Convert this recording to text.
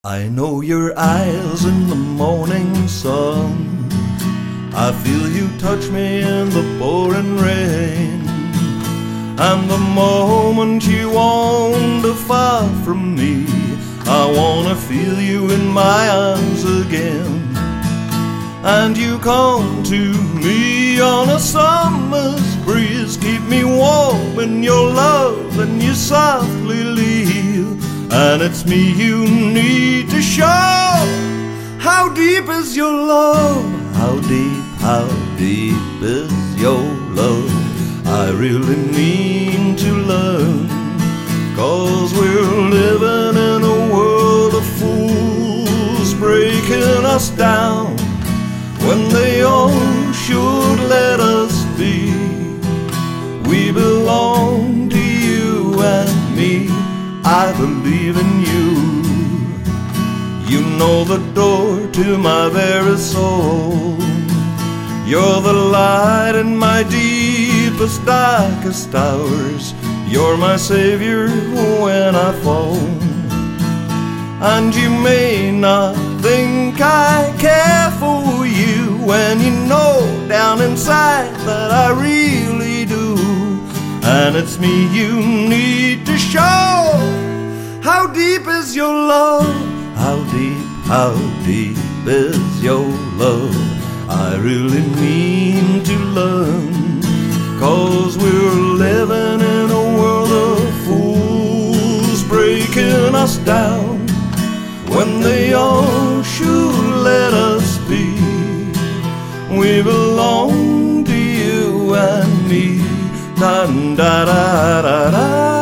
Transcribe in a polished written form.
I know your eyes in the morning sun. I feel you touch me in the pouring rain. And the moment you wander far from me, I wanna feel you in my arms again. And you come to me on a summer's breeze, keep me warm in your love, and you softly leave. And it's me you need to show. How deep is your love? How deep is your love? I really mean to learn, 'cause we're living in a world of fools, breaking us down when they all should let us be. We belong to you and me, I believe in you. You know the door to my very soul. You're the light in my deepest, darkest hours. You're my savior when I fall. And you may not think I care for you, when you know down inside that I really do. And it's me you need to show. How deep is your love? How deep is your love? I really mean to learn, 'cause we're living in a world of fools, breaking us down when they all should let us be. We belong to you and me. Da da da da da.